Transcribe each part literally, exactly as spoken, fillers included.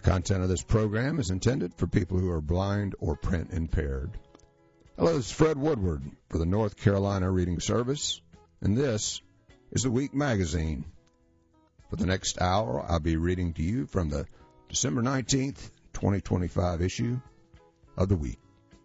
Content of this program is intended for people who are blind or print impaired. Hello, this is Fred Woodward for the North Carolina Reading Service, and this is the Week Magazine. For the next hour, I'll be reading to you from the December nineteenth, twenty twenty-five issue of the Week.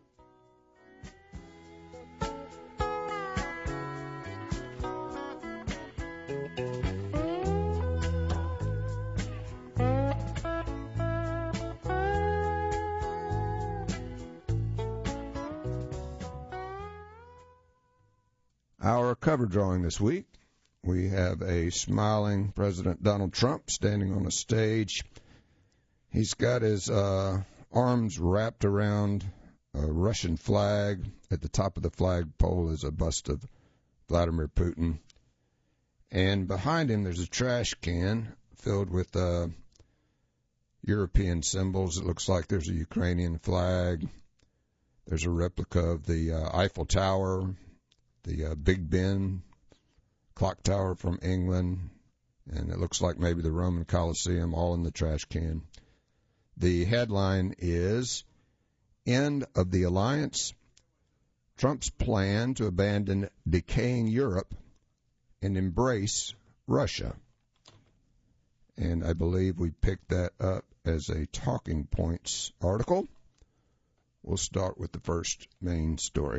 Our cover drawing this week, we have a smiling President Donald Trump standing on a stage. He's got his uh, arms wrapped around a Russian flag. At the top of the flagpole is a bust of Vladimir Putin. And behind him there's a trash can filled with uh, European symbols. It looks like there's a Ukrainian flag. There's a replica of the uh, Eiffel Tower, the uh, Big Ben clock tower from England, and it looks like maybe the Roman Colosseum, all in the trash can. The headline is, End of the Alliance, Trump's plan to abandon decaying Europe and embrace Russia. And I believe we picked that up as a Talking Points article. We'll start with the first main story.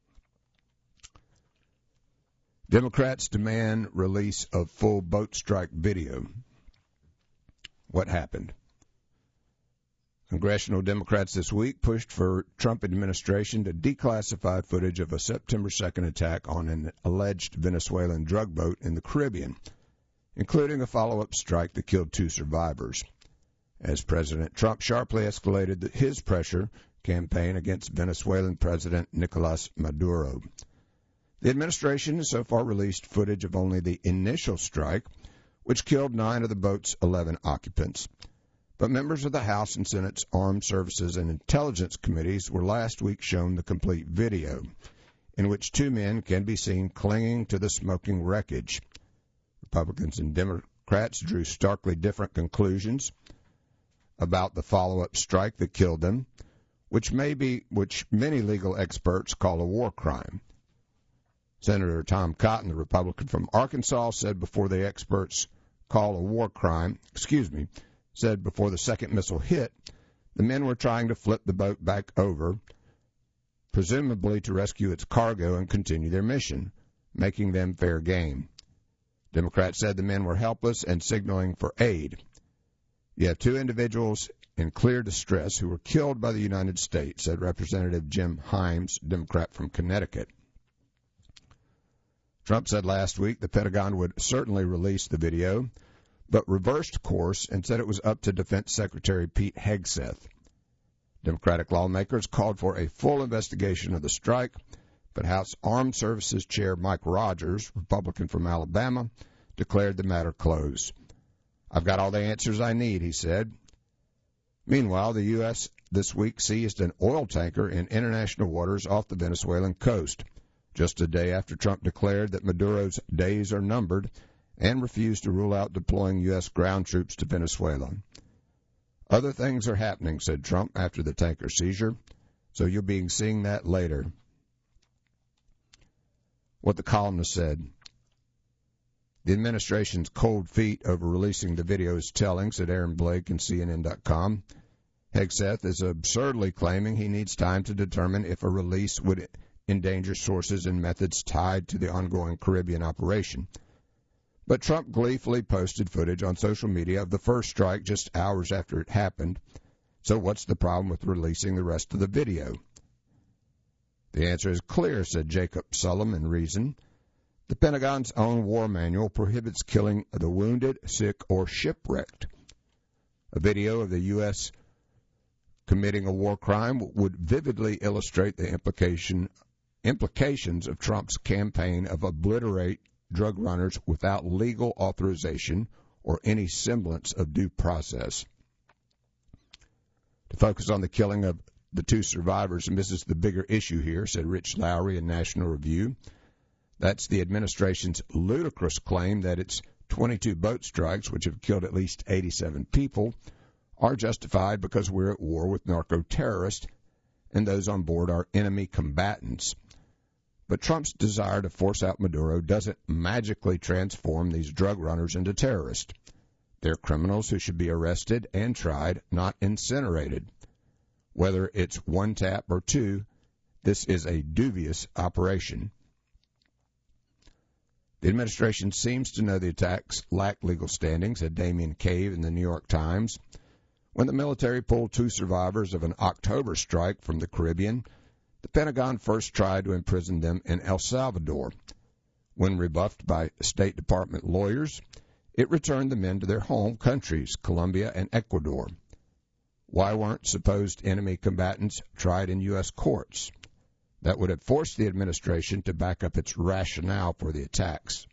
Democrats demand release of full boat strike video. What happened? Congressional Democrats this week pushed for Trump administration to declassify footage of a September second attack on an alleged Venezuelan drug boat in the Caribbean, including a follow-up strike that killed two survivors, as President Trump sharply escalated his pressure campaign against Venezuelan President Nicolas Maduro. The administration has so far released footage of only the initial strike, which killed nine of the boat's eleven occupants. But members of the House and Senate's Armed Services and Intelligence Committees were last week shown the complete video, in which two men can be seen clinging to the smoking wreckage. Republicans and Democrats drew starkly different conclusions about the follow-up strike that killed them, which may be, which many legal experts call a war crime. Senator Tom Cotton, the Republican from Arkansas, said before the experts call a war crime, excuse me, said before the second missile hit, the men were trying to flip the boat back over, presumably to rescue its cargo and continue their mission, making them fair game. Democrats said the men were helpless and signaling for aid. You have two individuals in clear distress who were killed by the United States, said Representative Jim Himes, Democrat from Connecticut. Trump said last week the Pentagon would certainly release the video, but reversed course and said it was up to Defense Secretary Pete Hegseth. Democratic lawmakers called for a full investigation of the strike, but House Armed Services Chair Mike Rogers, Republican from Alabama, declared the matter closed. I've got all the answers I need, he said. Meanwhile, the U S this week seized an oil tanker in international waters off the Venezuelan coast, just a day after Trump declared that Maduro's days are numbered and refused to rule out deploying U S ground troops to Venezuela. Other things are happening, said Trump after the tanker seizure, so you'll be seeing that later. What the columnist said. The administration's cold feet over releasing the video is telling, said Aaron Blake in C N N dot com. Hegseth is absurdly claiming he needs time to determine if a release would endanger sources and methods tied to the ongoing Caribbean operation. But Trump gleefully posted footage on social media of the first strike just hours after it happened. So what's the problem with releasing the rest of the video? The answer is clear, said Jacob Sullum in Reason. The Pentagon's own war manual prohibits killing the wounded, sick, or shipwrecked. A video of the U S committing a war crime would vividly illustrate the implication implications of Trump's campaign of obliterate drug runners without legal authorization or any semblance of due process. To focus on the killing of the two survivors, and this is the bigger issue here, said Rich Lowry in National Review. That's the administration's ludicrous claim that its twenty-two boat strikes, which have killed at least eighty-seven people, are justified because we're at war with narco-terrorists and those on board are enemy combatants. But Trump's desire to force out Maduro doesn't magically transform these drug runners into terrorists. They're criminals who should be arrested and tried, not incinerated. Whether it's one tap or two, this is a dubious operation. The administration seems to know the attacks lack legal standing, said Damian Cave in the New York Times. When the military pulled two survivors of an October strike from the Caribbean, the Pentagon first tried to imprison them in El Salvador. When rebuffed by State Department lawyers, it returned the men to their home countries, Colombia and Ecuador. Why weren't supposed enemy combatants tried in U S courts? That would have forced the administration to back up its rationale for the attacks.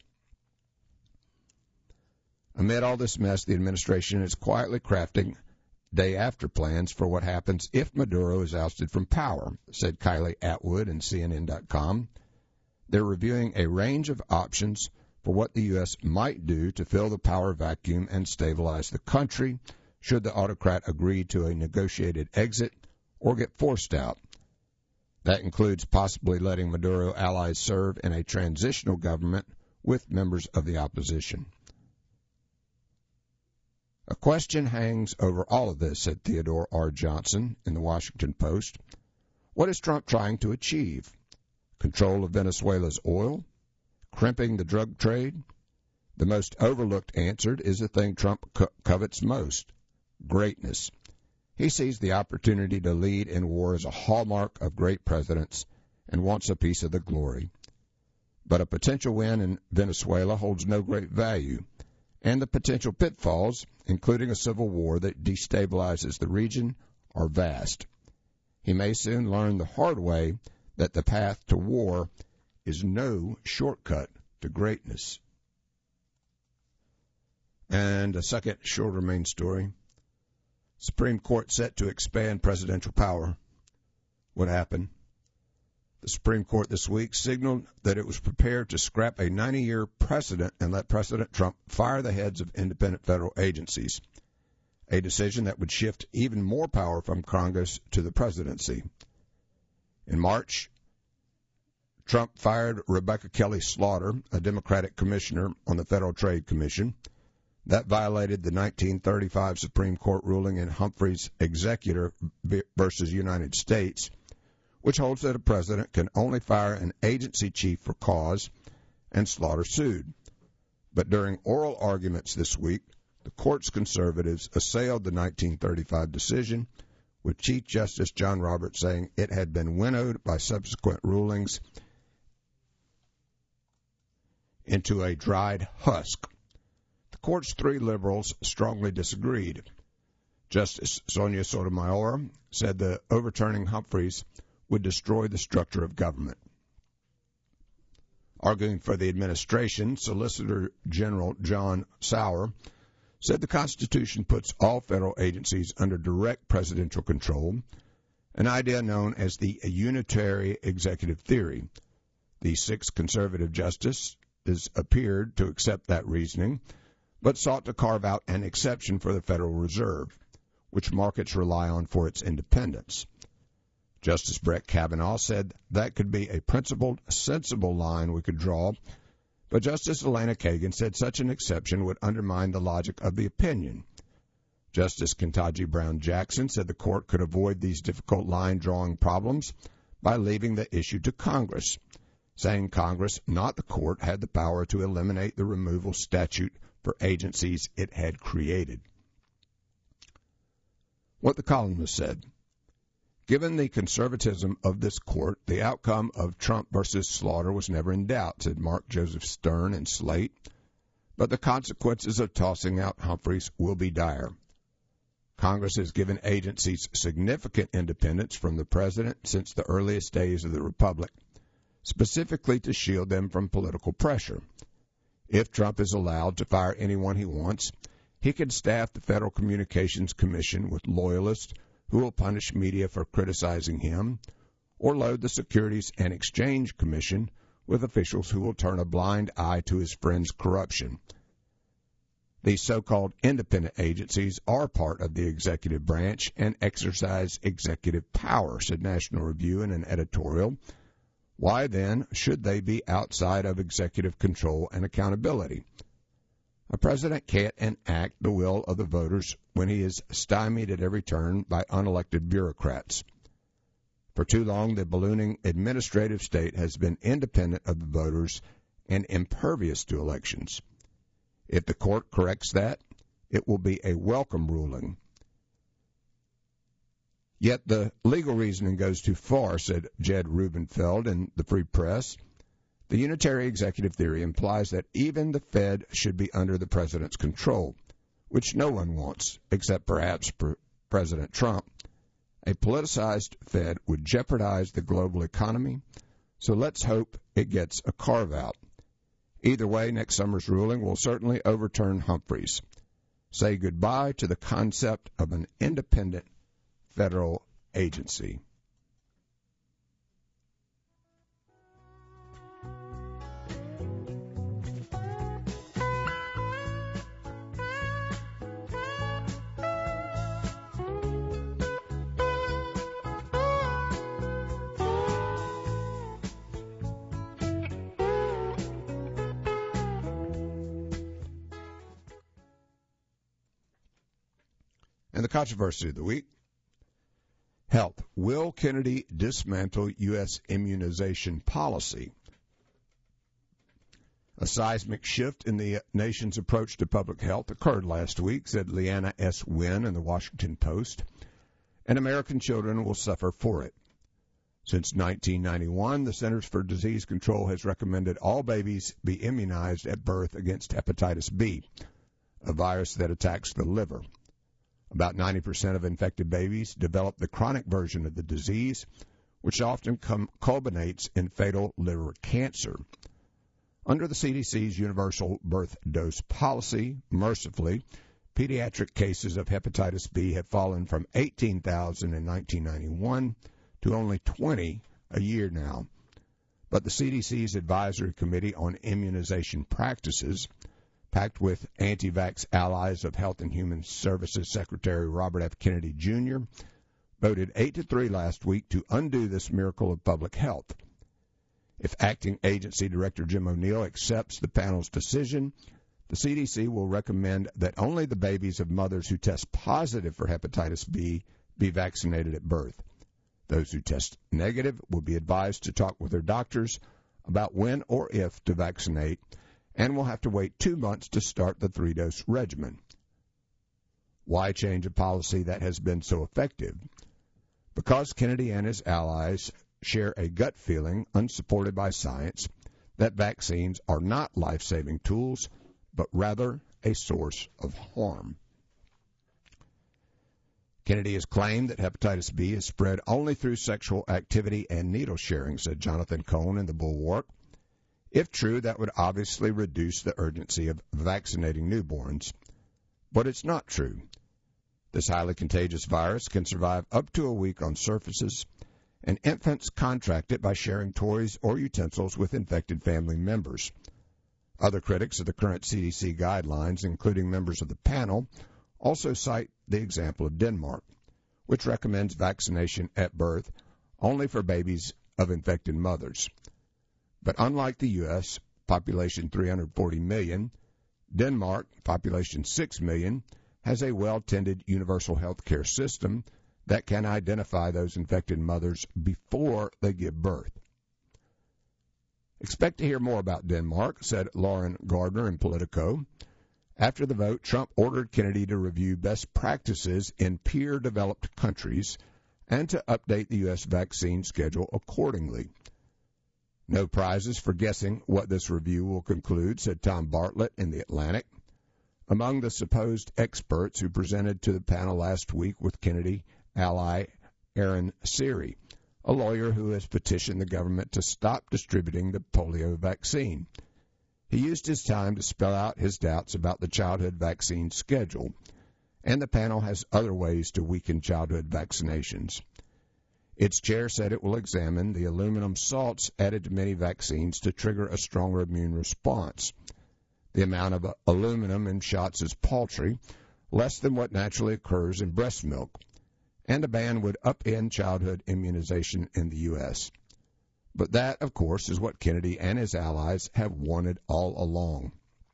Amid all this mess, the administration is quietly crafting day-after plans for what happens if Maduro is ousted from power, said Kylie Atwood in C N N dot com. They're reviewing a range of options for what the U S might do to fill the power vacuum and stabilize the country should the autocrat agree to a negotiated exit or get forced out. That includes possibly letting Maduro allies serve in a transitional government with members of the opposition. A question hangs over all of this, said Theodore R. Johnson in the Washington Post. What is Trump trying to achieve? Control of Venezuela's oil? Crimping the drug trade? The most overlooked answer is the thing Trump co- covets most, greatness. He sees the opportunity to lead in war as a hallmark of great presidents and wants a piece of the glory. But a potential win in Venezuela holds no great value, and the potential pitfalls, including a civil war that destabilizes the region, are vast. He may soon learn the hard way that the path to war is no shortcut to greatness. And a second, shorter main story. Supreme Court set to expand presidential power. What happened? The Supreme Court this week signaled that it was prepared to scrap a ninety-year precedent and let President Trump fire the heads of independent federal agencies, a decision that would shift even more power from Congress to the presidency. In March, Trump fired Rebecca Kelly Slaughter, a Democratic commissioner on the Federal Trade Commission. That violated the nineteen thirty-five Supreme Court ruling in Humphrey's Executor versus United States, which holds that a president can only fire an agency chief for cause, and Slaughter sued. But during oral arguments this week, the court's conservatives assailed the nineteen thirty-five decision, with Chief Justice John Roberts saying it had been winnowed by subsequent rulings into a dried husk. The court's three liberals strongly disagreed. Justice Sonia Sotomayor said the overturning Humphreys would destroy the structure of government. Arguing for the administration, Solicitor General John Sauer said the Constitution puts all federal agencies under direct presidential control, an idea known as the unitary executive theory. The six conservative justices appeared to accept that reasoning, but sought to carve out an exception for the Federal Reserve, which markets rely on for its independence. Justice Brett Kavanaugh said that could be a principled, sensible line we could draw, but Justice Elena Kagan said such an exception would undermine the logic of the opinion. Justice Ketanji Brown Jackson said the court could avoid these difficult line-drawing problems by leaving the issue to Congress, saying Congress, not the court, had the power to eliminate the removal statute for agencies it had created. What the columnist said. Given the conservatism of this court, the outcome of Trump versus Slaughter was never in doubt, said Mark Joseph Stern in Slate. But the consequences of tossing out Humphreys will be dire. Congress has given agencies significant independence from the president since the earliest days of the Republic, specifically to shield them from political pressure. If Trump is allowed to fire anyone he wants, he can staff the Federal Communications Commission with loyalists who will punish media for criticizing him, or load the Securities and Exchange Commission with officials who will turn a blind eye to his friend's corruption. These so-called independent agencies are part of the executive branch and exercise executive power, said National Review in an editorial. Why, then, should they be outside of executive control and accountability? A president can't enact the will of the voters when he is stymied at every turn by unelected bureaucrats. For too long, the ballooning administrative state has been independent of the voters and impervious to elections. If the court corrects that, it will be a welcome ruling. Yet the legal reasoning goes too far, said Jed Rubenfeld in the Free Press. The unitary executive theory implies that even the Fed should be under the president's control, which no one wants, except perhaps President Trump. A politicized Fed would jeopardize the global economy, so let's hope it gets a carve-out. Either way, next summer's ruling will certainly overturn Humphreys. Say goodbye to the concept of an independent federal agency. And the controversy of the week. Health. Will Kennedy dismantle U S immunization policy? A seismic shift in the nation's approach to public health occurred last week, said Leanna S. Wynn in the Washington Post, and American children will suffer for it. Since nineteen ninety-one, the Centers for Disease Control has recommended all babies be immunized at birth against hepatitis B, a virus that attacks the liver. About ninety percent of infected babies develop the chronic version of the disease, which often com- culminates in fatal liver cancer. Under the C D C's universal birth dose policy, mercifully, pediatric cases of hepatitis B have fallen from eighteen thousand in nineteen ninety-one to only twenty a year now. But the C D C's Advisory Committee on Immunization Practices, packed with anti-vax allies of Health and Human Services Secretary Robert F. Kennedy, Junior, voted eight to three last week to undo this miracle of public health. If Acting Agency Director Jim O'Neill accepts the panel's decision, the C D C will recommend that only the babies of mothers who test positive for hepatitis B be vaccinated at birth. Those who test negative will be advised to talk with their doctors about when or if to vaccinate, and will have to wait two months to start the three-dose regimen. Why change a policy that has been so effective? Because Kennedy and his allies share a gut feeling, unsupported by science, that vaccines are not life-saving tools, but rather a source of harm. Kennedy has claimed that hepatitis B is spread only through sexual activity and needle sharing, said Jonathan Cohn in the Bulwark. If true, that would obviously reduce the urgency of vaccinating newborns. But it's not true. This highly contagious virus can survive up to a week on surfaces, and infants contract it by sharing toys or utensils with infected family members. Other critics of the current C D C guidelines, including members of the panel, also cite the example of Denmark, which recommends vaccination at birth only for babies of infected mothers. But unlike the U S, population three hundred forty million, Denmark, population six million, has a well-tended universal health care system that can identify those infected mothers before they give birth. Expect to hear more about Denmark, said Lauren Gardner in Politico. After the vote, Trump ordered Kennedy to review best practices in peer-developed countries and to update the U S vaccine schedule accordingly. No prizes for guessing what this review will conclude, said Tom Bartlett in The Atlantic. Among the supposed experts who presented to the panel last week with Kennedy ally Aaron Siri, a lawyer who has petitioned the government to stop distributing the polio vaccine. He used his time to spell out his doubts about the childhood vaccine schedule, and the panel has other ways to weaken childhood vaccinations. Its chair said it will examine the aluminum salts added to many vaccines to trigger a stronger immune response. The amount of aluminum in shots is paltry, less than what naturally occurs in breast milk, and a ban would upend childhood immunization in the U S But that, of course, is what Kennedy and his allies have wanted all along.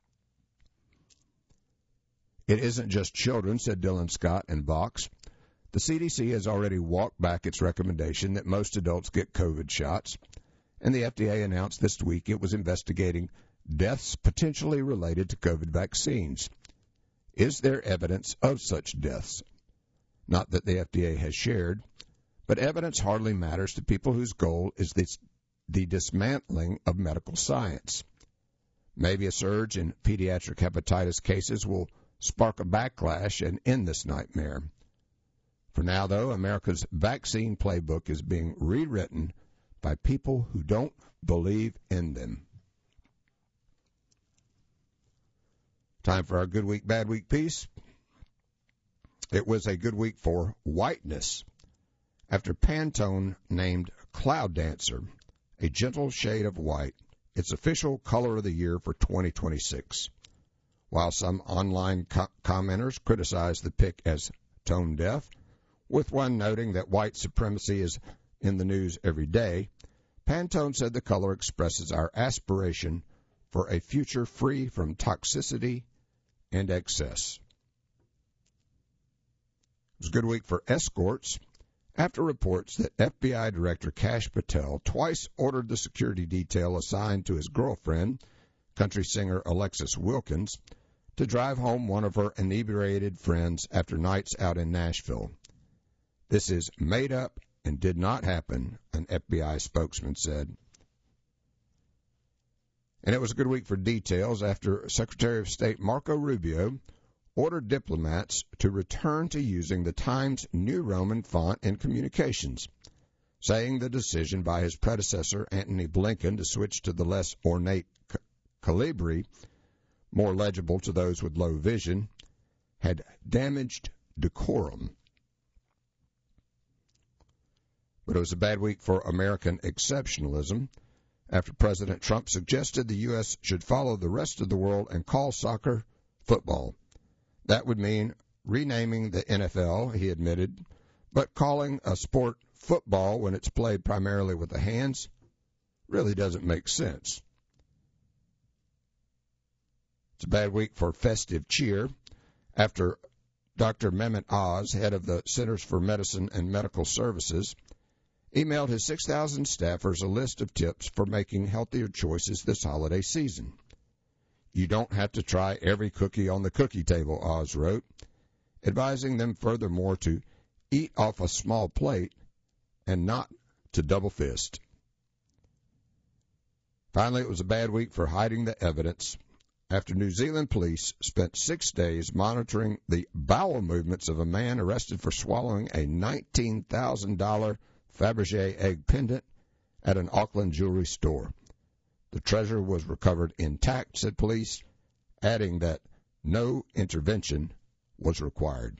It isn't just children, said Dylan Scott in Vox. The C D C has already walked back its recommendation that most adults get COVID shots, and the F D A announced this week it was investigating deaths potentially related to COVID vaccines. Is there evidence of such deaths? Not that the F D A has shared, but evidence hardly matters to people whose goal is this, the dismantling of medical science. Maybe a surge in pediatric hepatitis cases will spark a backlash and end this nightmare. For now, though, America's vaccine playbook is being rewritten by people who don't believe in them. Time for our Good Week, Bad Week piece. It was a good week for whiteness after Pantone named Cloud Dancer a gentle shade of white its official color of the year for twenty twenty-six. While some online co- commenters criticized the pick as tone deaf, with one noting that white supremacy is in the news every day, Pantone said the color expresses our aspiration for a future free from toxicity and excess. It was a good week for escorts after reports that F B I Director Kash Patel twice ordered the security detail assigned to his girlfriend, country singer Alexis Wilkins, to drive home one of her inebriated friends after nights out in Nashville. This is made up and did not happen, an F B I spokesman said. And it was a good week for details after Secretary of State Marco Rubio ordered diplomats to return to using the Times New Roman font in communications, saying the decision by his predecessor Antony Blinken to switch to the less ornate Calibri, more legible to those with low vision, had damaged decorum. But it was a bad week for American exceptionalism after President Trump suggested the U S should follow the rest of the world and call soccer football. That would mean renaming the N F L, he admitted, but calling a sport football when it's played primarily with the hands really doesn't make sense. It's a bad week for festive cheer after Doctor Mehmet Oz, head of the Centers for Medicine and Medical Services, emailed his six thousand staffers a list of tips for making healthier choices this holiday season. You don't have to try every cookie on the cookie table, Oz wrote, advising them furthermore to eat off a small plate and not to double fist. Finally, it was a bad week for hiding the evidence after New Zealand police spent six days monitoring the bowel movements of a man arrested for swallowing a nineteen thousand dollars Fabergé egg pendant at an Auckland jewelry store. The treasure was recovered intact, said police, adding that no intervention was required.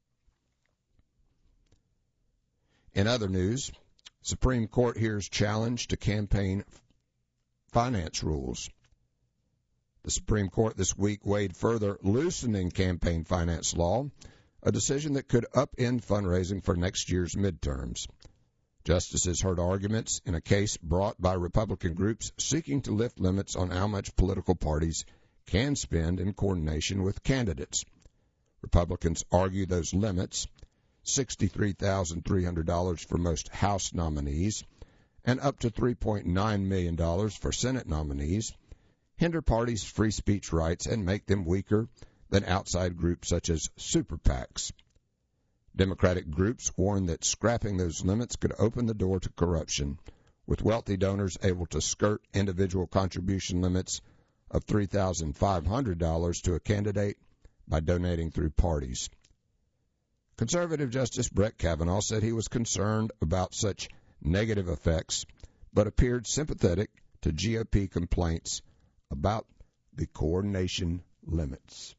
In other news, Supreme Court hears challenge to campaign finance rules. The Supreme Court this week weighed further loosening campaign finance law, a decision that could upend fundraising for next year's midterms. Justices heard arguments in a case brought by Republican groups seeking to lift limits on how much political parties can spend in coordination with candidates. Republicans argue those limits, sixty-three thousand three hundred dollars for most House nominees and up to three point nine million dollars for Senate nominees, hinder parties' free speech rights and make them weaker than outside groups such as super PACs. Democratic groups warn that scrapping those limits could open the door to corruption, with wealthy donors able to skirt individual contribution limits of three thousand five hundred dollars to a candidate by donating through parties. Conservative Justice Brett Kavanaugh said he was concerned about such negative effects, but appeared sympathetic to G O P complaints about the coordination limits.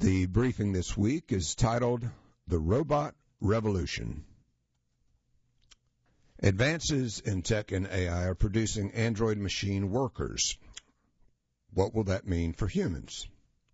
The briefing this week is titled The Robot Revolution. Advances in tech and A I are producing android machine workers. What will that mean for humans?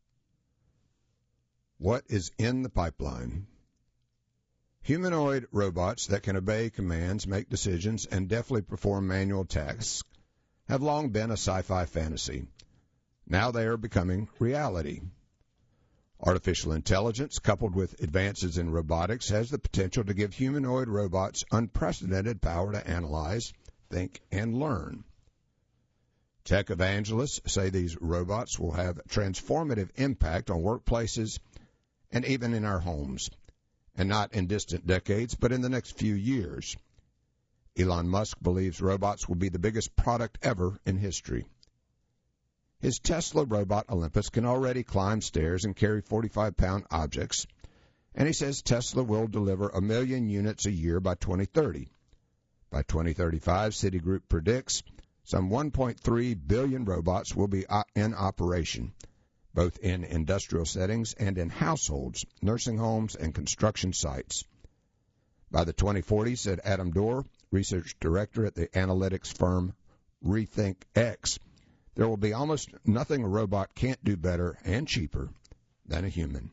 What is in the pipeline? Humanoid robots that can obey commands, make decisions, and deftly perform manual tasks have long been a sci-fi fantasy. Now they are becoming reality. Artificial intelligence, coupled with advances in robotics, has the potential to give humanoid robots unprecedented power to analyze, think, and learn. Tech evangelists say these robots will have transformative impact on workplaces and even in our homes, and not in distant decades, but in the next few years. Elon Musk believes robots will be the biggest product ever in history. His Tesla robot Olympus can already climb stairs and carry forty-five pound objects, and he says Tesla will deliver a million units a year by twenty thirty. By twenty thirty-five, Citigroup predicts some one point three billion robots will be in operation, both in industrial settings and in households, nursing homes, and construction sites. By the twenty forties, said Adam Dorr, research director at the analytics firm RethinkX, there will be almost nothing a robot can't do better and cheaper than a human.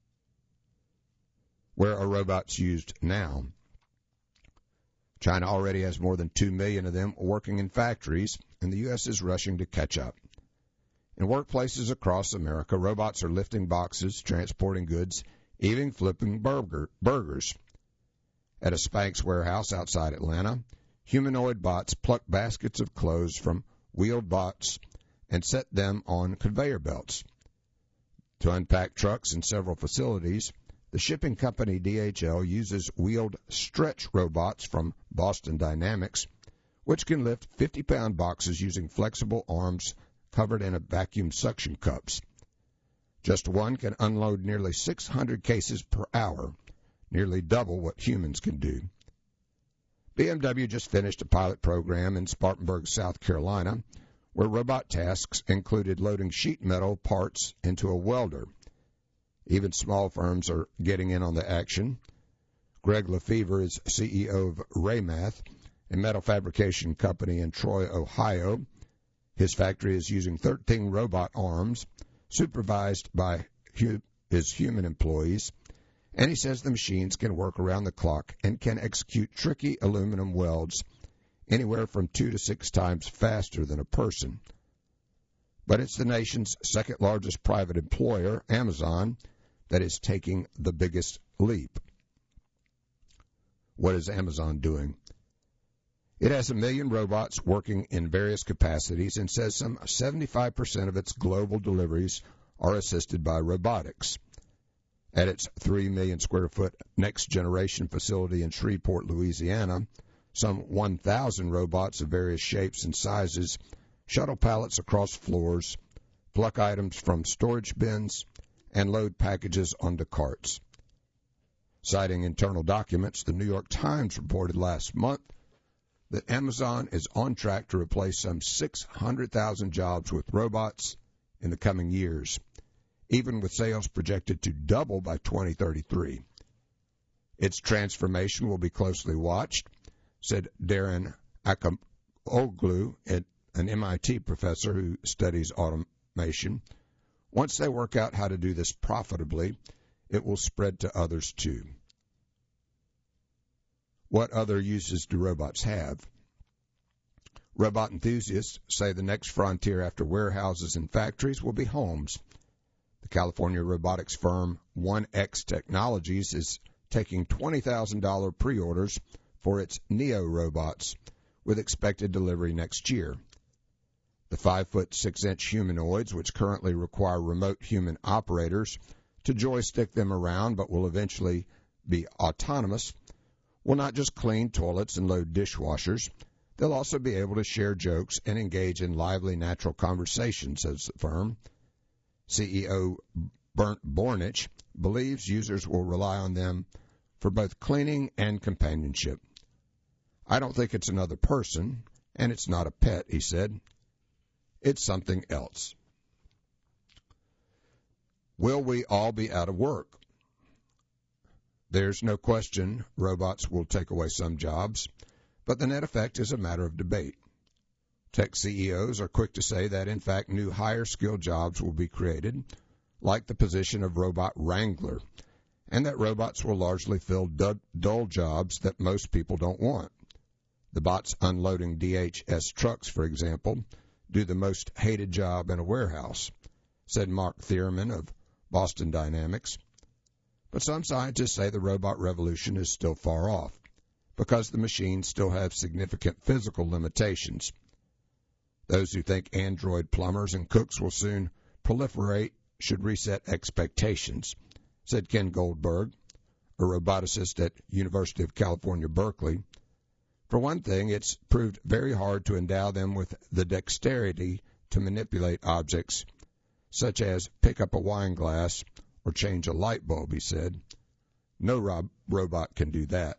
Where are robots used now? China already has more than two million of them working in factories, and the U S is rushing to catch up. In workplaces across America, robots are lifting boxes, transporting goods, even flipping burger, burgers. At a Spanx warehouse outside Atlanta, humanoid bots pluck baskets of clothes from wheeled bots and set them on conveyor belts. To unpack trucks in several facilities, the shipping company D H L uses wheeled stretch robots from Boston Dynamics, which can lift fifty pound boxes using flexible arms covered in a vacuum suction cups. Just one can unload nearly six hundred cases per hour, nearly double what humans can do. B M W just finished a pilot program in Spartanburg, South Carolina, where robot tasks included loading sheet metal parts into a welder. Even small firms are getting in on the action. Greg Lefevre is C E O of Raymath, a metal fabrication company in Troy, Ohio. His factory is using thirteen robot arms, supervised by hu- his human employees, and he says the machines can work around the clock and can execute tricky aluminum welds anywhere from two to six times faster than a person. But it's the nation's second largest private employer, Amazon, that is taking the biggest leap. What is Amazon doing? It has a million robots working in various capacities and says some seventy-five percent of its global deliveries are assisted by robotics. At its three million square foot next generation facility in Shreveport, Louisiana, some one thousand robots of various shapes and sizes shuttle pallets across floors, pluck items from storage bins, and load packages onto carts. Citing internal documents, the New York Times reported last month that Amazon is on track to replace some six hundred thousand jobs with robots in the coming years, even with sales projected to double by twenty thirty-three. Its transformation will be closely watched, said Darren Akamoglu, an M I T professor who studies automation. Once they work out how to do this profitably, it will spread to others too. What other uses do robots have? Robot enthusiasts say the next frontier after warehouses and factories will be homes. The California robotics firm one X Technologies is taking twenty thousand dollars pre-orders for its Neo robots, with expected delivery next year. The five foot six inch humanoids, which currently require remote human operators to joystick them around but will eventually be autonomous, will not just clean toilets and load dishwashers. They'll also be able to share jokes and engage in lively natural conversation, says the firm. C E O Bernd Bornich believes users will rely on them for both cleaning and companionship. I don't think it's another person, and it's not a pet, he said. It's something else. Will we all be out of work? There's no question robots will take away some jobs, but the net effect is a matter of debate. Tech C E Os are quick to say that, in fact, new higher-skilled jobs will be created, like the position of robot wrangler, and that robots will largely fill dull jobs that most people don't want. The bots unloading D H S trucks, for example, do the most hated job in a warehouse, said Mark Thierman of Boston Dynamics. But some scientists say the robot revolution is still far off, because the machines still have significant physical limitations. Those who think android plumbers and cooks will soon proliferate should reset expectations, said Ken Goldberg, a roboticist at University of California, Berkeley. For one thing, it's proved very hard to endow them with the dexterity to manipulate objects, such as pick up a wine glass or change a light bulb, he said. No rob- robot can do that.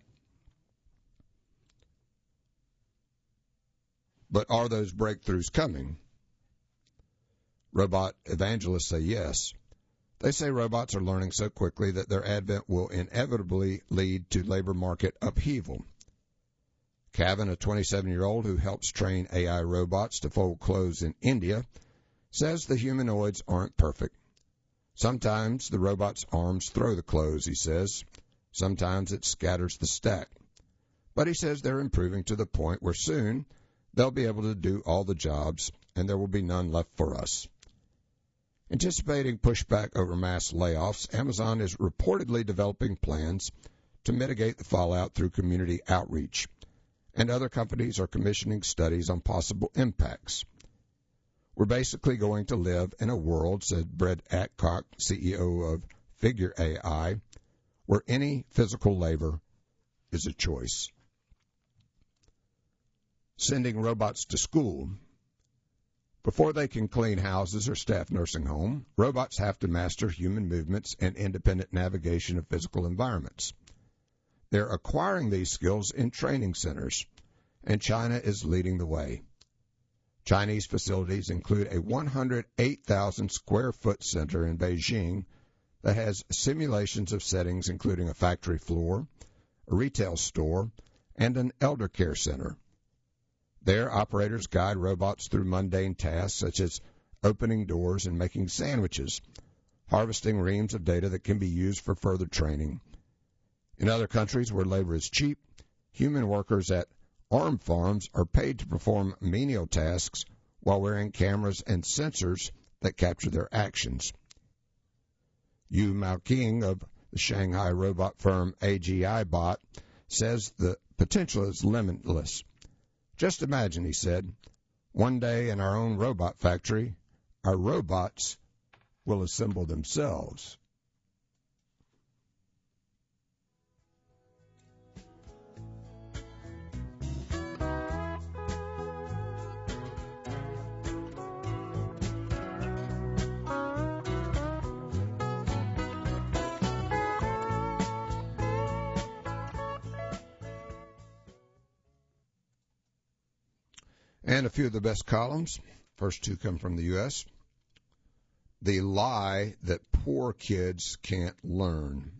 But are those breakthroughs coming? Robot evangelists say yes. They say robots are learning so quickly that their advent will inevitably lead to labor market upheaval. Cavan, a twenty-seven-year-old who helps train A I robots to fold clothes in India, says the humanoids aren't perfect. Sometimes the robot's arms throw the clothes, he says. Sometimes it scatters the stack. But he says they're improving to the point where soon they'll be able to do all the jobs, and there will be none left for us. Anticipating pushback over mass layoffs, Amazon is reportedly developing plans to mitigate the fallout through community outreach, and other companies are commissioning studies on possible impacts. We're basically going to live in a world, said Brett Adcock, C E O of Figure A I, where any physical labor is a choice. Sending robots to school. Before they can clean houses or staff nursing home, robots have to master human movements and independent navigation of physical environments. They're acquiring these skills in training centers, and China is leading the way. Chinese facilities include a one hundred eight thousand square foot center in Beijing that has simulations of settings including a factory floor, a retail store, and an elder care center. There, operators guide robots through mundane tasks such as opening doors and making sandwiches, harvesting reams of data that can be used for further training. In other countries where labor is cheap, human workers at arm farms are paid to perform menial tasks while wearing cameras and sensors that capture their actions. Yu Maoqing of the Shanghai robot firm A G I Bot says the potential is limitless. Just imagine, he said, one day in our own robot factory, our robots will assemble themselves. And a few of the best columns. First two come from the U S The lie that poor kids can't learn.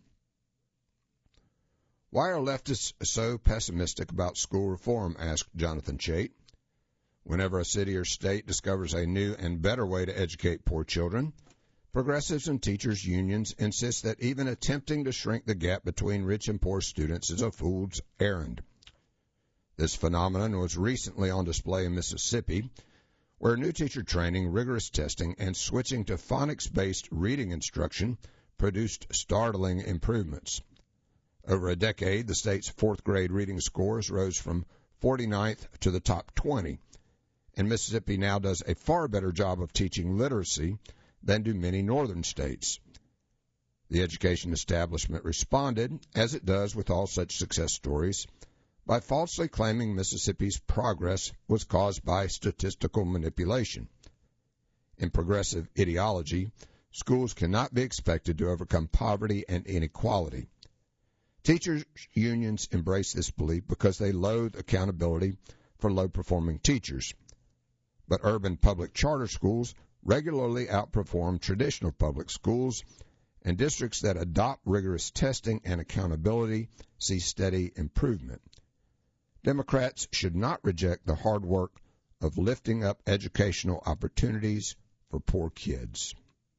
Why are leftists so pessimistic about school reform, asked Jonathan Chait. Whenever a city or state discovers a new and better way to educate poor children, progressives and teachers' unions insist that even attempting to shrink the gap between rich and poor students is a fool's errand. This phenomenon was recently on display in Mississippi, where new teacher training, rigorous testing, and switching to phonics-based reading instruction produced startling improvements. Over a decade, the state's fourth-grade reading scores rose from forty-ninth to the top twenty, and Mississippi now does a far better job of teaching literacy than do many northern states. The education establishment responded, as it does with all such success stories, by falsely claiming Mississippi's progress was caused by statistical manipulation. In progressive ideology, schools cannot be expected to overcome poverty and inequality. Teachers' unions embrace this belief because they loathe accountability for low-performing teachers. But urban public charter schools regularly outperform traditional public schools, and districts that adopt rigorous testing and accountability see steady improvement. Democrats should not reject the hard work of lifting up educational opportunities for poor kids.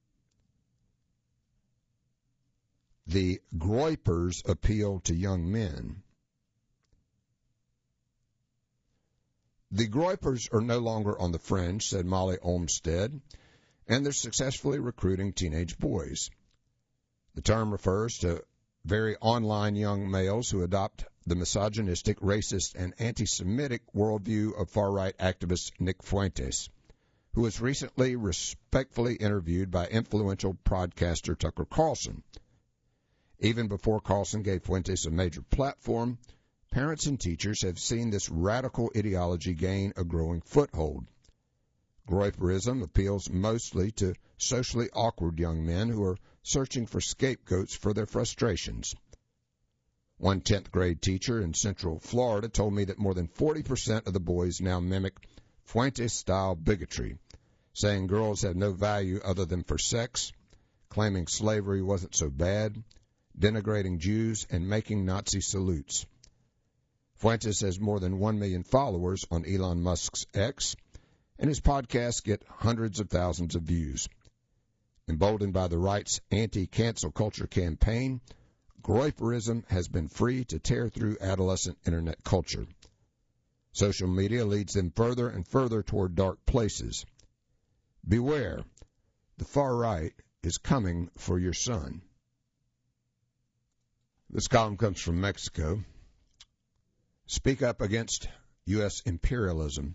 The Groypers appeal to young men. The Groypers are no longer on the fringe, said Molly Olmstead, and they're successfully recruiting teenage boys. The term refers to very online young males who adopt the misogynistic, racist, and anti-Semitic worldview of far-right activist Nick Fuentes, who was recently respectfully interviewed by influential podcaster Tucker Carlson. Even before Carlson gave Fuentes a major platform, parents and teachers have seen this radical ideology gain a growing foothold. Groyperism appeals mostly to socially awkward young men who are searching for scapegoats for their frustrations. One tenth grade teacher in Central Florida told me that more than forty percent of the boys now mimic Fuentes-style bigotry, saying girls have no value other than for sex, claiming slavery wasn't so bad, denigrating Jews, and making Nazi salutes. Fuentes has more than one million followers on Elon Musk's X, and his podcasts get hundreds of thousands of views. Emboldened by the right's anti-cancel culture campaign, Groyperism has been free to tear through adolescent Internet culture. Social media leads them further and further toward dark places. Beware, the far right is coming for your son. This column comes from Mexico. Speak up against U S imperialism.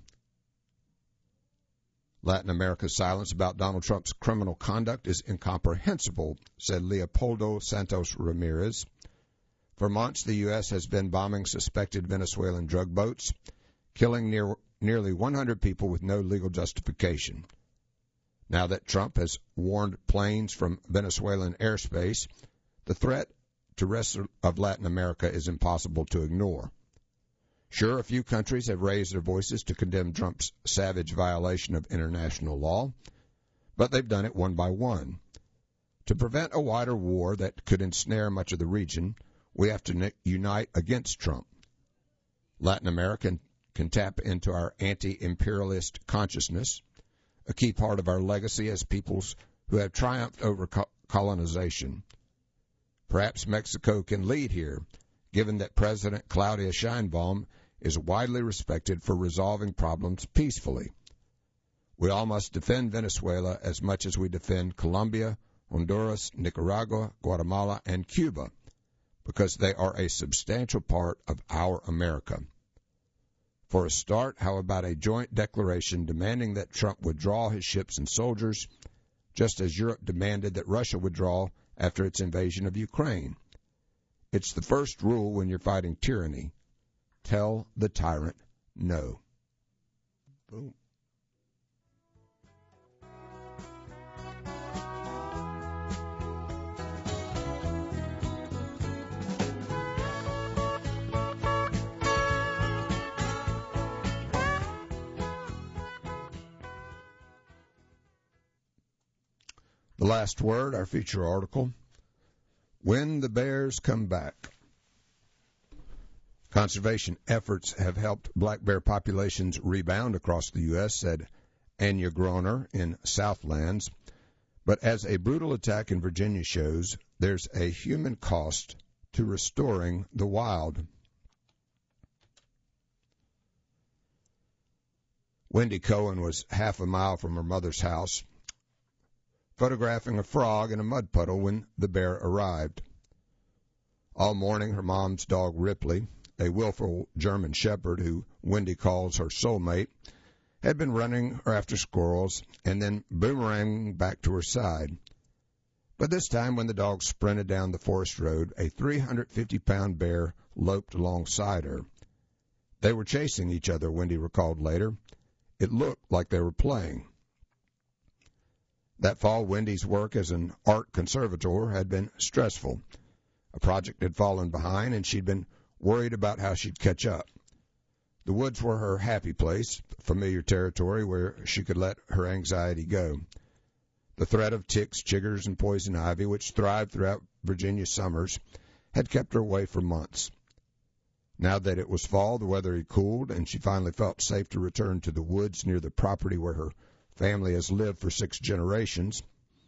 Latin America's silence about Donald Trump's criminal conduct is incomprehensible, said Leopoldo Santos Ramirez. For months, the U S has been bombing suspected Venezuelan drug boats, killing near, nearly one hundred people with no legal justification. Now that Trump has warned planes from Venezuelan airspace, the threat to the rest of Latin America is impossible to ignore. Sure, a few countries have raised their voices to condemn Trump's savage violation of international law, but they've done it one by one. To prevent a wider war that could ensnare much of the region, we have to unite against Trump. Latin America can tap into our anti-imperialist consciousness, a key part of our legacy as peoples who have triumphed over colonization. Perhaps Mexico can lead here, given that President Claudia Sheinbaum is widely respected for resolving problems peacefully. We all must defend Venezuela as much as we defend Colombia, Honduras, Nicaragua, Guatemala, and Cuba, because they are a substantial part of our America. For a start, how about a joint declaration demanding that Trump withdraw his ships and soldiers, just as Europe demanded that Russia withdraw after its invasion of Ukraine? It's the first rule when you're fighting tyranny. Tell the tyrant no. Boom. The last word, our feature article, When the Bears Come Back. Conservation efforts have helped black bear populations rebound across the U S, said Anya Groner in Southlands. But as a brutal attack in Virginia shows, there's a human cost to restoring the wild. Wendy Cohen was half a mile from her mother's house, photographing a frog in a mud puddle when the bear arrived. All morning, her mom's dog Ripley, a willful German shepherd who Wendy calls her soulmate, had been running after squirrels and then boomeranging back to her side. But this time, when the dog sprinted down the forest road, a three hundred fifty pound bear loped alongside her. They were chasing each other, Wendy recalled later. It looked like they were playing. That fall, Wendy's work as an art conservator had been stressful. A project had fallen behind, and she'd been worried about how she'd catch up. The woods were her happy place, familiar territory where she could let her anxiety go. The threat of ticks, chiggers, and poison ivy, which thrived throughout Virginia's summers, had kept her away for months. Now that it was fall, the weather had cooled, and she finally felt safe to return to the woods near the property where her family has lived for six generations.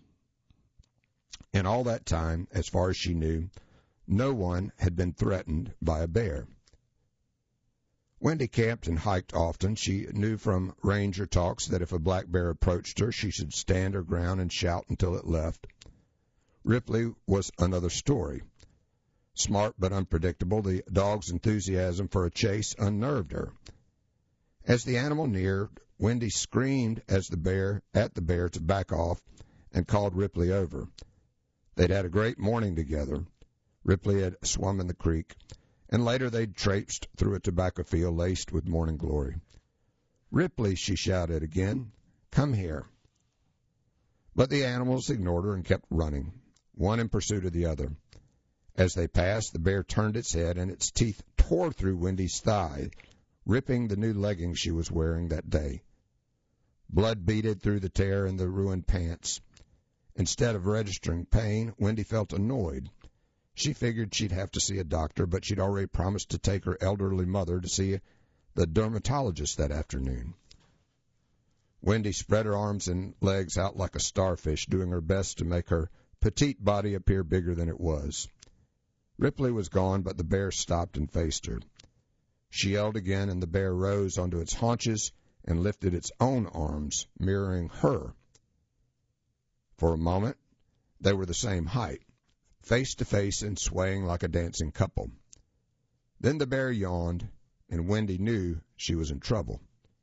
In all that time, as far as she knew, no one had been threatened by a bear. Wendy camped and hiked often. She knew from ranger talks that if a black bear approached her, she should stand her ground and shout until it left. Ripley was another story. Smart but unpredictable, the dog's enthusiasm for a chase unnerved her. As the animal neared, Wendy screamed as the bear at the bear to back off and called Ripley over. They'd had a great morning together. Ripley had swum in the creek, and later they'd traipsed through a tobacco field laced with morning glory. "Ripley," she shouted again, "come here." But the animals ignored her and kept running, one in pursuit of the other. As they passed, the bear turned its head, and its teeth tore through Wendy's thigh, ripping the new leggings she was wearing that day. Blood beaded through the tear in the ruined pants. Instead of registering pain, Wendy felt annoyed. She figured she'd have to see a doctor, but she'd already promised to take her elderly mother to see the dermatologist that afternoon. Wendy spread her arms and legs out like a starfish, doing her best to make her petite body appear bigger than it was. Ripley was gone, but the bear stopped and faced her. She yelled again, and the bear rose onto its haunches and lifted its own arms, mirroring her. For a moment, they were the same height, face to face and swaying like a dancing couple. Then the bear yawned, and Wendy knew she was in trouble.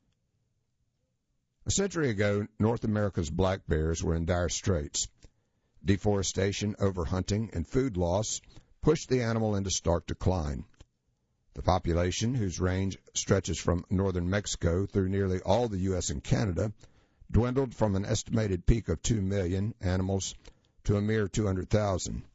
A century ago, North America's black bears were in dire straits. Deforestation, overhunting, and food loss pushed the animal into stark decline. The population, whose range stretches from northern Mexico through nearly all the U S and Canada, dwindled from an estimated peak of two million animals to a mere two hundred thousand.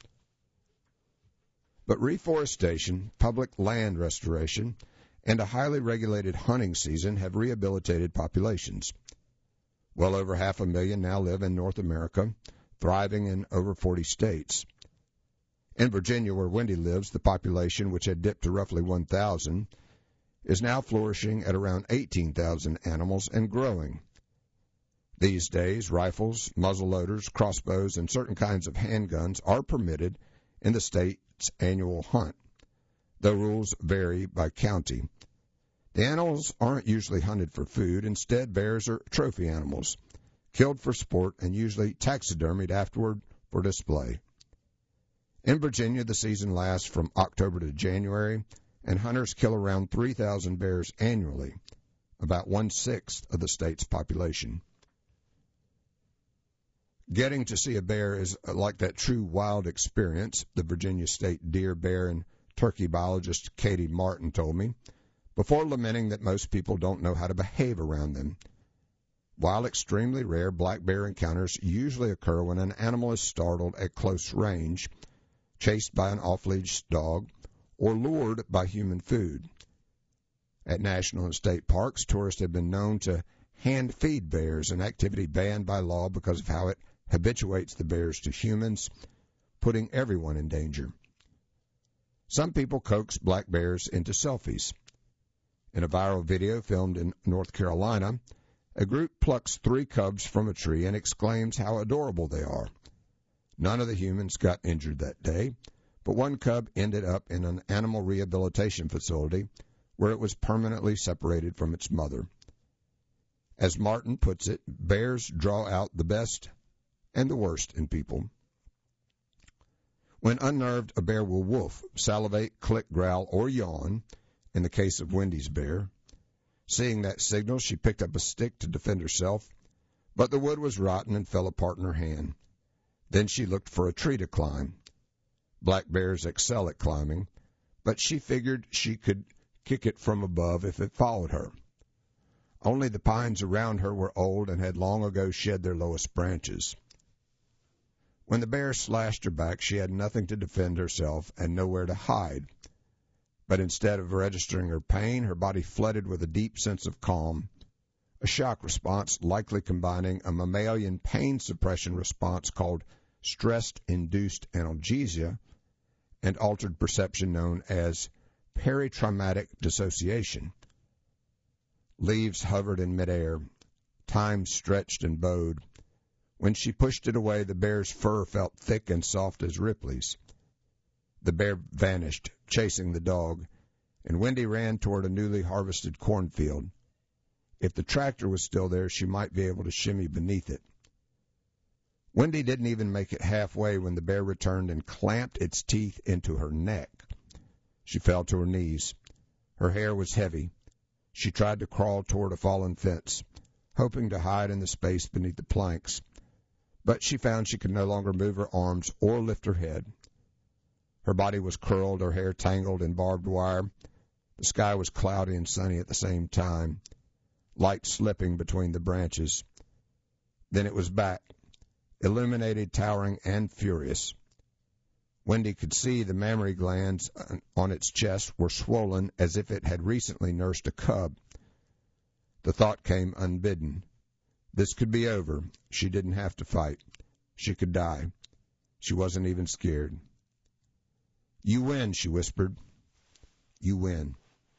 But reforestation, public land restoration, and a highly regulated hunting season have rehabilitated populations. Well over half a million now live in North America, thriving in over forty states. In Virginia, where Wendy lives, the population, which had dipped to roughly one thousand, is now flourishing at around eighteen thousand animals and growing. These days, rifles, muzzleloaders, crossbows, and certain kinds of handguns are permitted in the state's annual hunt, though rules vary by county. The animals aren't usually hunted for food. Instead, bears are trophy animals, killed for sport and usually taxidermied afterward for display. In Virginia, the season lasts from October to January, and hunters kill around three thousand bears annually, about one-sixth of the state's population. Getting to see a bear is like that true wild experience, the Virginia State deer, bear, and turkey biologist Katie Martin told me, before lamenting that most people don't know how to behave around them. While extremely rare, black bear encounters usually occur when an animal is startled at close range, chased by an off-leash dog, or lured by human food. At national and state parks, tourists have been known to hand-feed bears, an activity banned by law because of how it habituates the bears to humans, putting everyone in danger. Some people coax black bears into selfies. In a viral video filmed in North Carolina, a group plucks three cubs from a tree and exclaims how adorable they are. None of the humans got injured that day, but one cub ended up in an animal rehabilitation facility where it was permanently separated from its mother. As Martin puts it, bears draw out the best and the worst in people. When unnerved, a bear will wolf, salivate, click, growl, or yawn, in the case of Wendy's bear. Seeing that signal, she picked up a stick to defend herself, but the wood was rotten and fell apart in her hand. Then she looked for a tree to climb. Black bears excel at climbing, but she figured she could kick it from above if it followed her. Only the pines around her were old and had long ago shed their lowest branches. When the bear slashed her back, she had nothing to defend herself and nowhere to hide. But instead of registering her pain, her body flooded with a deep sense of calm, a shock response likely combining a mammalian pain suppression response called stress-induced analgesia and altered perception known as peritraumatic dissociation. Leaves hovered in midair. Time stretched and bowed. When she pushed it away, the bear's fur felt thick and soft as Ripley's. The bear vanished, chasing the dog, and Wendy ran toward a newly harvested cornfield. If the tractor was still there, she might be able to shimmy beneath it. Wendy didn't even make it halfway when the bear returned and clamped its teeth into her neck. She fell to her knees. Her hair was heavy. She tried to crawl toward a fallen fence, hoping to hide in the space beneath the planks. But she found she could no longer move her arms or lift her head. Her body was curled, her hair tangled in barbed wire. The sky was cloudy and sunny at the same time, light slipping between the branches. Then it was back, illuminated, towering, and furious. Wendy could see the mammary glands on its chest were swollen as if it had recently nursed a cub. The thought came unbidden. This could be over. She didn't have to fight. She could die. She wasn't even scared. "You win," she whispered. "You win."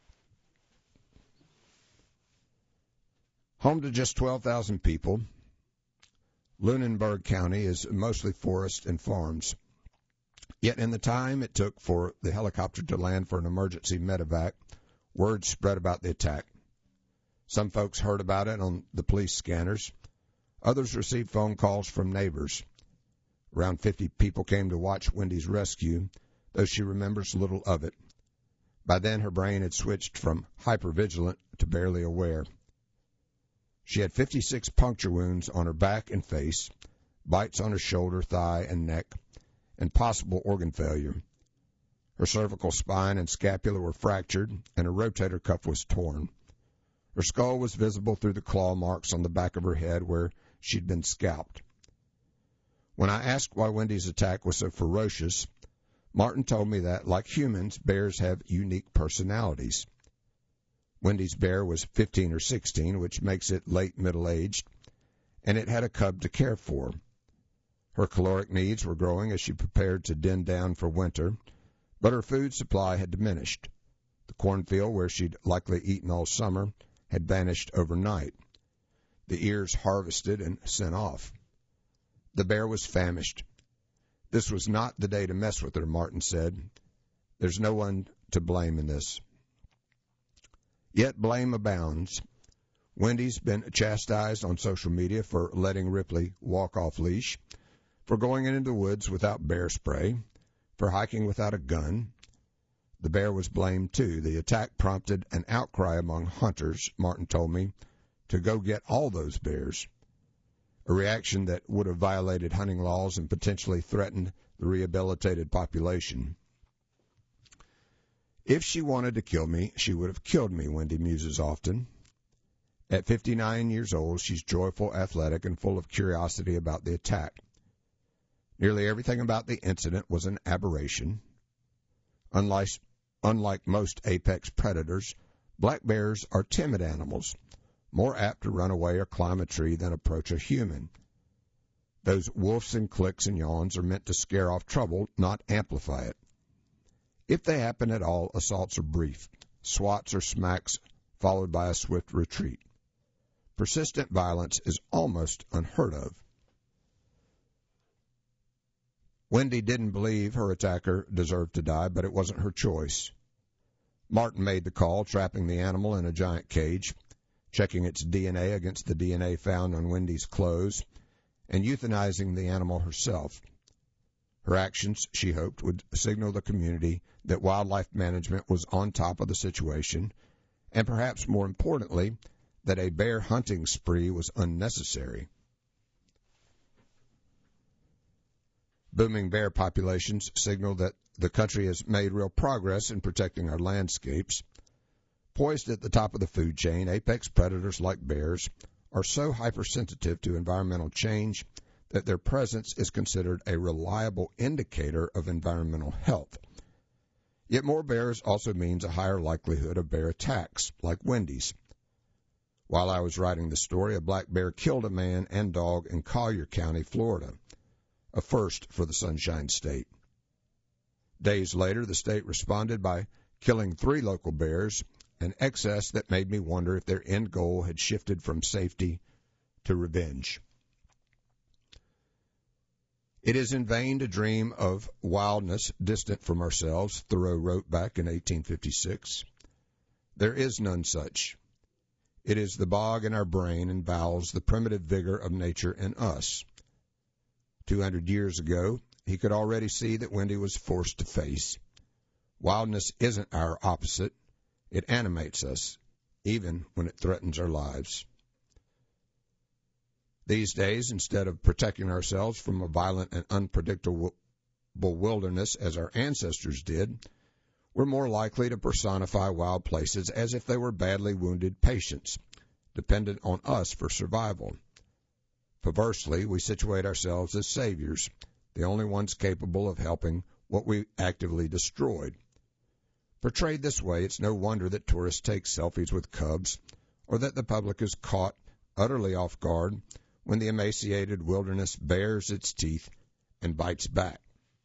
Home to just twelve thousand people, Lunenburg County is mostly forest and farms. Yet in the time it took for the helicopter to land for an emergency medevac, word spread about the attack. Some folks heard about it on the police scanners. Others received phone calls from neighbors. Around fifty people came to watch Wendy's rescue, though she remembers little of it. By then her brain had switched from hypervigilant to barely aware. She had fifty-six puncture wounds on her back and face, bites on her shoulder, thigh, and neck, and possible organ failure. Her cervical spine and scapula were fractured, and her rotator cuff was torn. Her skull was visible through the claw marks on the back of her head where she'd been scalped. When I asked why Wendy's attack was so ferocious, Martin told me that, like humans, bears have unique personalities. Wendy's bear was fifteen or sixteen, which makes it late middle-aged, and it had a cub to care for. Her caloric needs were growing as she prepared to den down for winter, but her food supply had diminished. The cornfield, where she'd likely eaten all summer, had vanished overnight. The ears harvested and sent off. The bear was famished. This was not the day to mess with her, Martin said. There's no one to blame in this. Yet blame abounds. Wendy's been chastised on social media for letting Ripley walk off leash, for going into the woods without bear spray, for hiking without a gun. The bear was blamed, too. The attack prompted an outcry among hunters, Martin told me, to go get all those bears, a reaction that would have violated hunting laws and potentially threatened the rehabilitated population. If she wanted to kill me, she would have killed me, Wendy muses often. At fifty-nine years old, she's joyful, athletic, and full of curiosity about the attack. Nearly everything about the incident was an aberration. Unlike, unlike most apex predators, black bears are timid animals, more apt to run away or climb a tree than approach a human. Those woofs and clicks and yawns are meant to scare off trouble, not amplify it. If they happen at all, assaults are brief, swats or smacks, followed by a swift retreat. Persistent violence is almost unheard of. Wendy didn't believe her attacker deserved to die, but it wasn't her choice. Martin made the call, trapping the animal in a giant cage, checking its D N A against the D N A found on Wendy's clothes, and euthanizing the animal herself. Her actions, she hoped, would signal the community that wildlife management was on top of the situation, and perhaps more importantly, that a bear hunting spree was unnecessary. Booming bear populations signal that the country has made real progress in protecting our landscapes. Poised at the top of the food chain, apex predators like bears are so hypersensitive to environmental change that their presence is considered a reliable indicator of environmental health. Yet more bears also means a higher likelihood of bear attacks, like Wendy's. While I was writing the story, a black bear killed a man and dog in Collier County, Florida, a first for the Sunshine State. Days later, the state responded by killing three local bears, an excess that made me wonder if their end goal had shifted from safety to revenge. It is in vain to dream of wildness distant from ourselves, Thoreau wrote back in eighteen fifty-six. There is none such. It is the bog in our brain and bowels, the primitive vigor of nature in us. Two hundred years ago, he could already see that Wendy was forced to face. Wildness isn't our opposite. It animates us, even when it threatens our lives. These days, instead of protecting ourselves from a violent and unpredictable wilderness as our ancestors did, we're more likely to personify wild places as if they were badly wounded patients, dependent on us for survival. Perversely, we situate ourselves as saviors, the only ones capable of helping what we actively destroyed. Portrayed this way, it's no wonder that tourists take selfies with cubs, or that the public is caught utterly off guard when the emaciated wilderness bares its teeth and bites back.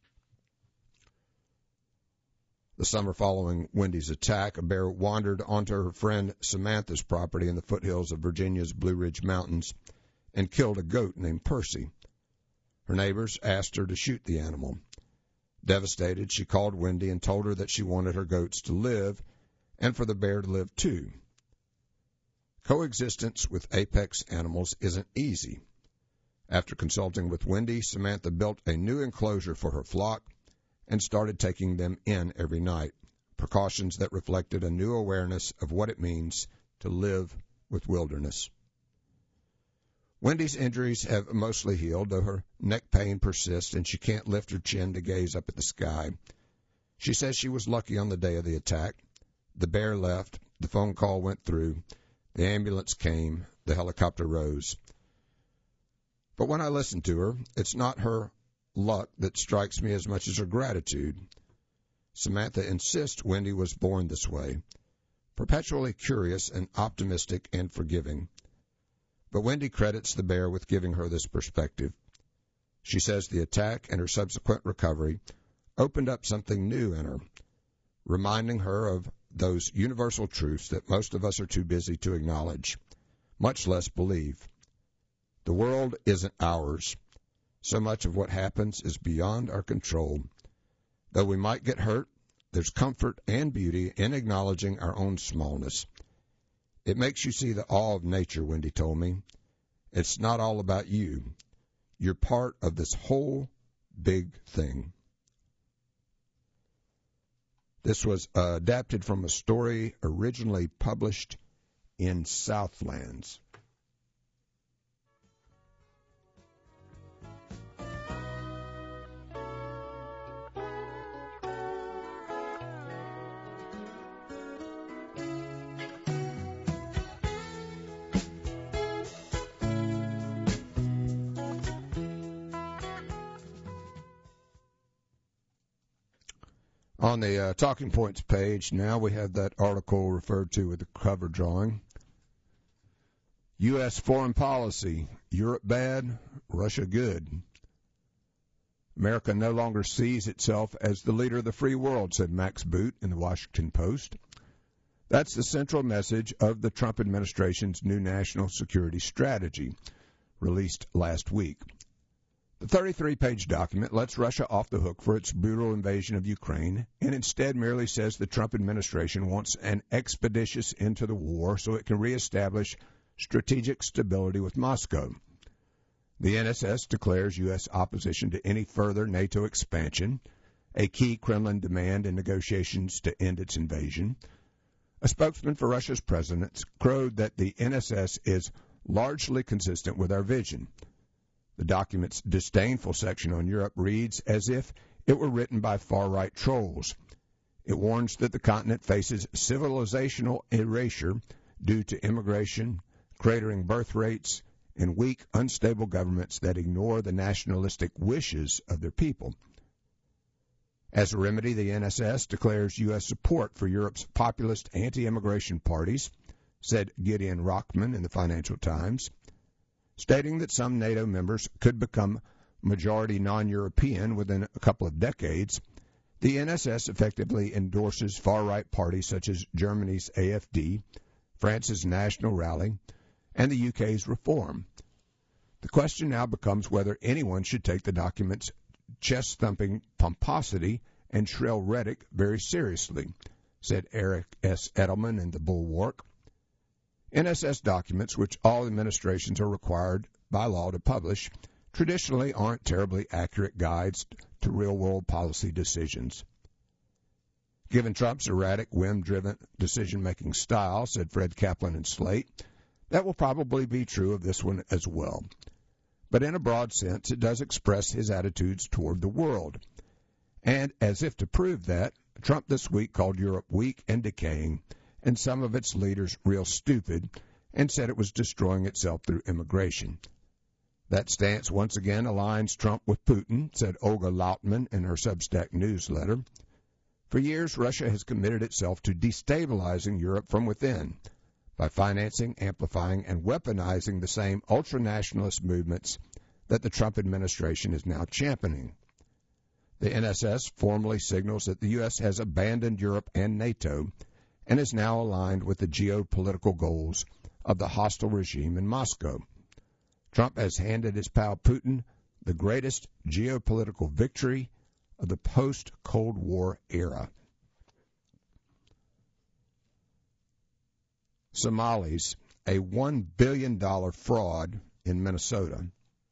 The summer following Wendy's attack, a bear wandered onto her friend Samantha's property in the foothills of Virginia's Blue Ridge Mountains and killed a goat named Percy. Her neighbors asked her to shoot the animal. Devastated, she called Wendy and told her that she wanted her goats to live and for the bear to live too. Coexistence with apex animals isn't easy. After consulting with Wendy, Samantha built a new enclosure for her flock and started taking them in every night, precautions that reflected a new awareness of what it means to live with wilderness. Wendy's injuries have mostly healed, though her neck pain persists and she can't lift her chin to gaze up at the sky. She says she was lucky on the day of the attack. The bear left, the phone call went through, the ambulance came, the helicopter rose. But when I listen to her, it's not her luck that strikes me as much as her gratitude. Samantha insists Wendy was born this way, perpetually curious and optimistic and forgiving. But Wendy credits the bear with giving her this perspective. She says the attack and her subsequent recovery opened up something new in her, reminding her of those universal truths that most of us are too busy to acknowledge, much less believe. The world isn't ours. So much of what happens is beyond our control. Though we might get hurt, there's comfort and beauty in acknowledging our own smallness. It makes you see the awe of nature, Wendy told me. It's not all about you. You're part of this whole big thing. This was uh, adapted from a story originally published in Southlands. On the uh, Talking Points page now, we have that article referred to with the cover drawing. U S foreign policy, Europe bad, Russia good. America no longer sees itself as the leader of the free world, said Max Boot in the Washington Post. That's the central message of the Trump administration's new national security strategy, released last week. The thirty-three page document lets Russia off the hook for its brutal invasion of Ukraine and instead merely says the Trump administration wants an expeditious end to the war so it can reestablish strategic stability with Moscow. The N S S declares U S opposition to any further NATO expansion, a key Kremlin demand in negotiations to end its invasion. A spokesman for Russia's president crowed that the N S S is largely consistent with our vision. The document's disdainful section on Europe reads as if it were written by far-right trolls. It warns that the continent faces civilizational erasure due to immigration, cratering birth rates, and weak, unstable governments that ignore the nationalistic wishes of their people. As a remedy, the N S S declares U S support for Europe's populist anti-immigration parties, said Gideon Rockman in the Financial Times, stating that some NATO members could become majority non-European within a couple of decades. The N S S effectively endorses far-right parties such as Germany's A F D, France's National Rally, and the U K's Reform. The question now becomes whether anyone should take the document's chest-thumping pomposity and shrill rhetoric very seriously, said Eric S. Edelman in The Bulwark. N S S documents, which all administrations are required by law to publish, traditionally aren't terribly accurate guides to real-world policy decisions. Given Trump's erratic, whim-driven decision-making style, said Fred Kaplan in Slate, that will probably be true of this one as well. But in a broad sense, it does express his attitudes toward the world. And as if to prove that, Trump this week called Europe weak and decaying, and some of its leaders real stupid, and said it was destroying itself through immigration. That stance once again aligns Trump with Putin, said Olga Lautman in her Substack newsletter. For years, Russia has committed itself to destabilizing Europe from within by financing, amplifying, and weaponizing the same ultranationalist movements that the Trump administration is now championing. The N S S formally signals that the U S has abandoned Europe and NATO and is now aligned with the geopolitical goals of the hostile regime in Moscow. Trump has handed his pal Putin the greatest geopolitical victory of the post-Cold War era. Somalis, a one billion dollars fraud in Minnesota.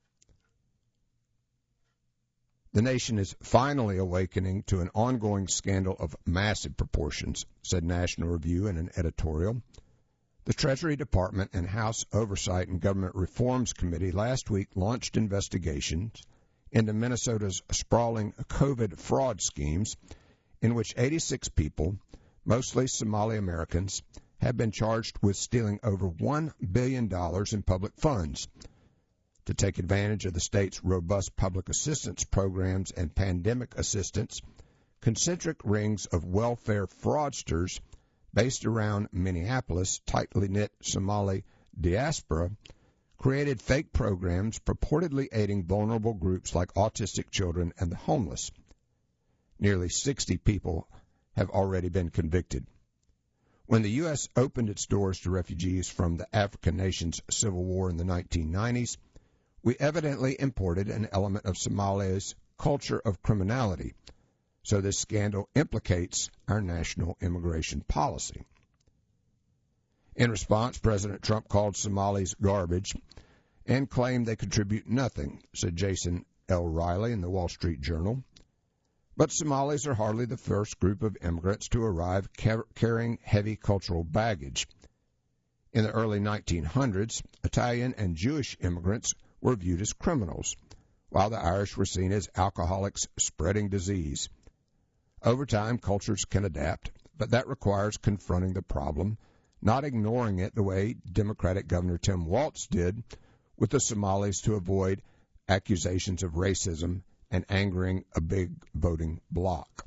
The nation is finally awakening to an ongoing scandal of massive proportions, said National Review in an editorial. The Treasury Department and House Oversight and Government Reforms Committee last week launched investigations into Minnesota's sprawling COVID fraud schemes, in which eighty-six people, mostly Somali Americans, have been charged with stealing over one billion dollars in public funds. To take advantage of the state's robust public assistance programs and pandemic assistance, concentric rings of welfare fraudsters based around Minneapolis' tightly knit Somali diaspora created fake programs purportedly aiding vulnerable groups like autistic children and the homeless. Nearly sixty people have already been convicted. When the U S opened its doors to refugees from the African nation's civil war in the nineteen nineties, we evidently imported an element of Somalia's culture of criminality, so this scandal implicates our national immigration policy. In response, President Trump called Somalis garbage and claimed they contribute nothing, said Jason L. Riley in the Wall Street Journal. But Somalis are hardly the first group of immigrants to arrive car- carrying heavy cultural baggage. In the early nineteen hundreds, Italian and Jewish immigrants were viewed as criminals, while the Irish were seen as alcoholics spreading disease. Over time, cultures can adapt, but that requires confronting the problem, not ignoring it the way Democratic Governor Tim Walz did with the Somalis to avoid accusations of racism and angering a big voting bloc.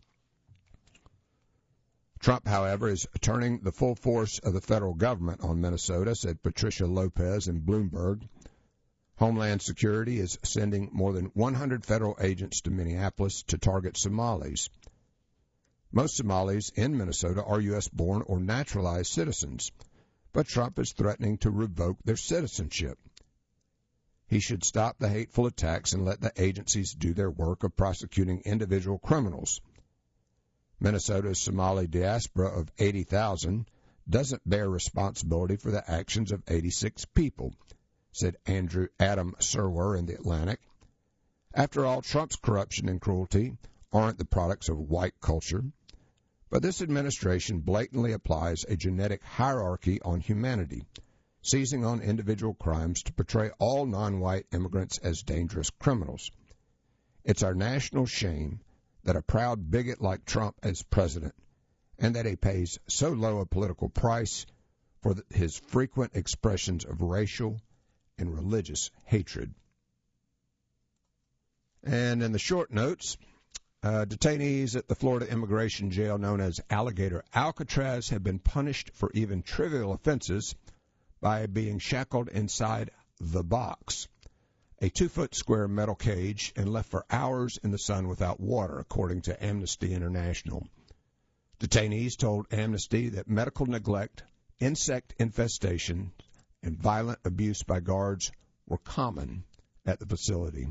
Trump, however, is turning the full force of the federal government on Minnesota, said Patricia Lopez in Bloomberg. Homeland Security is sending more than one hundred federal agents to Minneapolis to target Somalis. Most Somalis in Minnesota are U S-born or naturalized citizens, but Trump is threatening to revoke their citizenship. He should stop the hateful attacks and let the agencies do their work of prosecuting individual criminals. Minnesota's Somali diaspora of eighty thousand doesn't bear responsibility for the actions of eighty-six people, said Andrew Adam Serwer in The Atlantic. After all, Trump's corruption and cruelty aren't the products of white culture, but this administration blatantly applies a genetic hierarchy on humanity, seizing on individual crimes to portray all non-white immigrants as dangerous criminals. It's our national shame that a proud bigot like Trump is president, and that he pays so low a political price for the, his frequent expressions of racial and religious hatred. And in the short notes, Uh, detainees at the Florida immigration jail known as Alligator Alcatraz have been punished for even trivial offenses by being shackled inside the box, a two-foot square metal cage, and left for hours in the sun without water, according to Amnesty International. Detainees told Amnesty that medical neglect, insect infestation, and violent abuse by guards were common at the facility.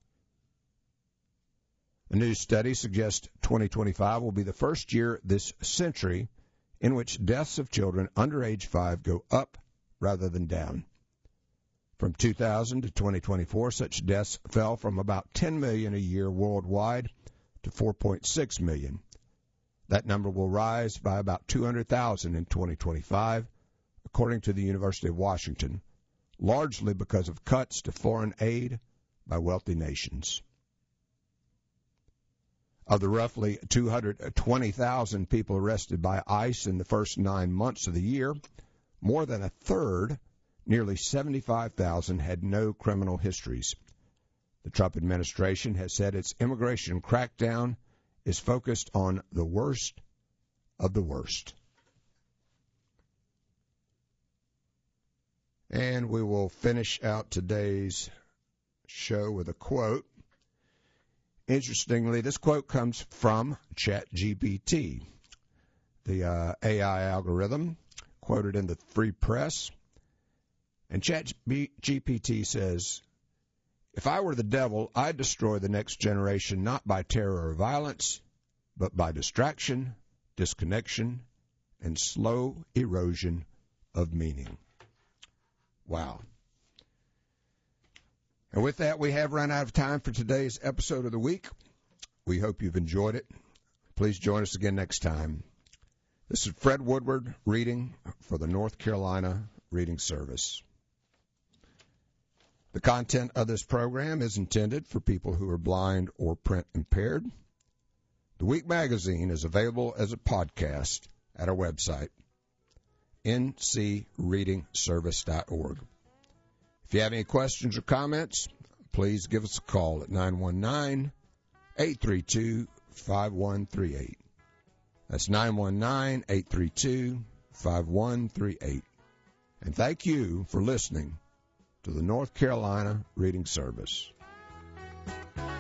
A new study suggests twenty twenty-five will be the first year this century in which deaths of children under age five go up rather than down. From two thousand to twenty twenty-four, such deaths fell from about ten million a year worldwide to four point six million. That number will rise by about two hundred thousand in twenty twenty-five, according to the University of Washington, largely because of cuts to foreign aid by wealthy nations. Of the roughly two hundred twenty thousand people arrested by ICE in the first nine months of the year, more than a third, nearly seventy-five thousand, had no criminal histories. The Trump administration has said its immigration crackdown is focused on the worst of the worst. And we will finish out today's show with a quote. Interestingly, this quote comes from ChatGPT, the uh, A I algorithm, quoted in the Free Press. And ChatGPT says, "If I were the devil, I'd destroy the next generation not by terror or violence, but by distraction, disconnection, and slow erosion of meaning." Wow. And with that, we have run out of time for today's episode of the week. We hope you've enjoyed it. Please join us again next time. This is Fred Woodward reading for the North Carolina Reading Service. The content of this program is intended for people who are blind or print impaired. The Week magazine is available as a podcast at our website, n c reading service dot org. If you have any questions or comments, please give us a call at nine one nine, eight three two, five one three eight. That's nine one nine, eight three two, five one three eight. And thank you for listening to the North Carolina Reading Service.